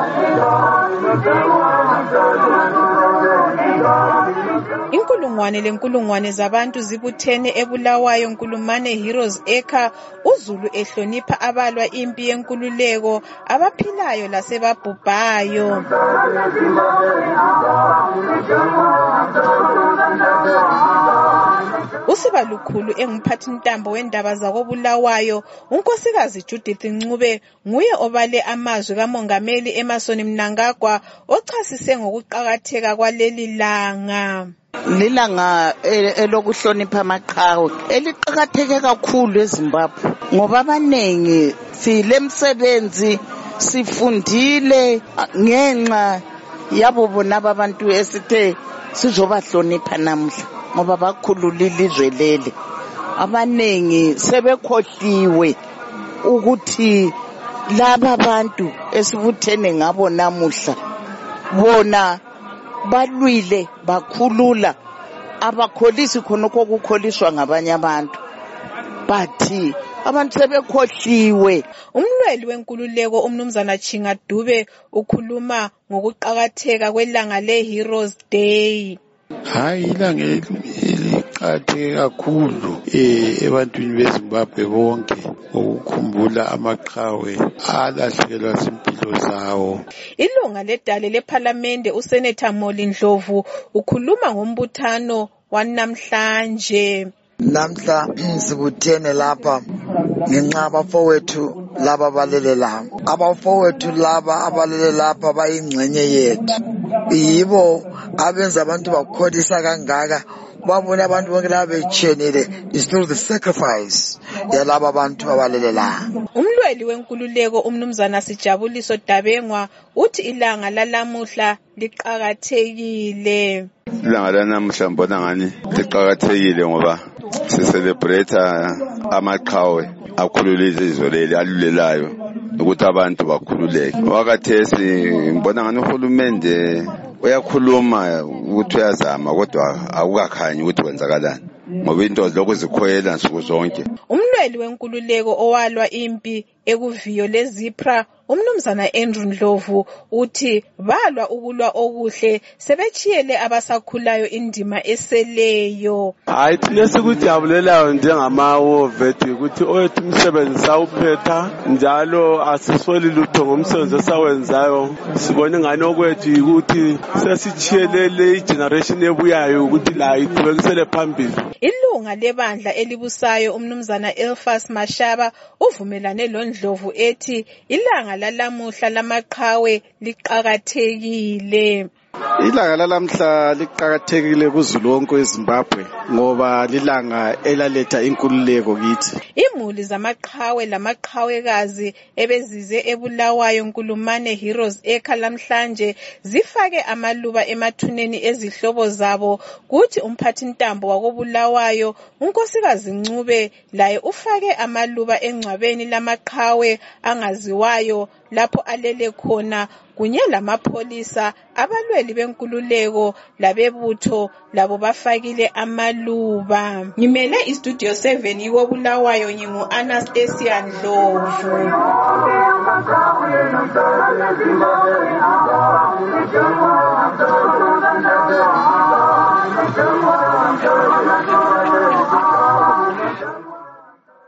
Inkulungwane zabantu zibuthene eBulawayo Nkulumane Heroes Acre, uZulu ehlonipha abalwa impi yenkululeko, abaphilayo lasebabhubhayo. Usiba lukhulu engumphathintambo wendaba zakoBulawayo, unkosikazi Judith Ncube, nguye obale amazwi kaMongameli Emmerson Mnangagwa ochasise ngokuqakatheka kwaleli langa. Lilanga elokuhlonipha amaqhawe eliqhakatheke kakhulu eZimbabwe ngoba abanengi silemsebenzi sifundile ngenxa yabo bona abantu esithe sizobahlonipha namhla ngoba bakhulula ilizwe leli. Abanengi sebekhohliwe ukuthi laba bantu esibuthene ngabo namuhla bona balwile bakhulula abakholisi khonokho kukholiswa ngabanye abantu, bathi abantu sebekhohliwe. Umlweli wenkululeko umnumzana Chinga Dube ukhuluma ngokuqakatheka kwelanga leHeroes Day. Hayi, ilanga eliqakatheke kakhulu ebantwini beZimbabwe bonke ukukhumbula amaqhawe alahlekelwa zimpilo zawo. Ilunga ledale lePhalamende uSenator Moli Ndlovu ukhuluma ngombuthano wanamhlanje. Namhla sibuthene lapha ngenxa abafowethu laba abalele lapha. Abafowethu laba abalele lapha bayingcenye yethu. Yibo abenza abantu bakholisa kangaka. Babona abantu bonke laba bechenile is through the sacrifice yalaba abantu abalele la. Umlweli wenkululeko umnumzana Sijabuliso Dabengwa uthi ilanga lalamuhla liqakathekile. Ilanga lanamuhla mbona ngani liqakathekile ngoba sicelebrate amaqhawe akhulula izizwe leli alulelayo ukuthi abantu bakhululeke. Wakathesi mbona ngani uhulumende uyakhuluma ukuthi uyazama kodwa akukakhanyi ukuthi kwenzakalani ngoba into lokho zikhoyela nsuku zonke. Umlweli wenkululeko owalwa impi ekuviyo leZipra umnumzana Andrew Ndlovu uthi balwa ukulwa okuhle sebechiyele abasakhulayo indima eseleyo. Hayi thina sikujabulelayo njengama vet ukuthi oyethu umsebenzi sawuphetha njalo asisweli lutho ngomsebenzi esawenzayo. Sibone ngani okwethu ukuthi sesichiyelele igeneration ebuyayo ukuthi la iqhubekisele phambili. Ilunga lebandla elibusayo umnumzana Elfas Mashaba uvumelane loNdlovu ethi ilanga lalamuhla lamaqhawe liqakathekile. Ilanga lalamhla liqakathekile kuZulu wonke weZimbabwe ngoba lilanga elaletha inkululeko kithi. Imuli zamaqhawe lamaqhawekazi ebezize eBulawayo Nkulumane Heroes Acre lamhlanje zifake amaluba emathuneni ezihlobo zabo, kuthi umphathintambo wakoBulawayo unkosikazi Ncube laye ufake amaluba engcwabeni lamaqhawe angaziwayo lapho alele khona, kunye lamapholisa, abalweli benkululeko labebutho labo bafakile amaluba. Ngimele iStudio 7 yiwoBulawayo, ngingu Anastasia Ndlovu.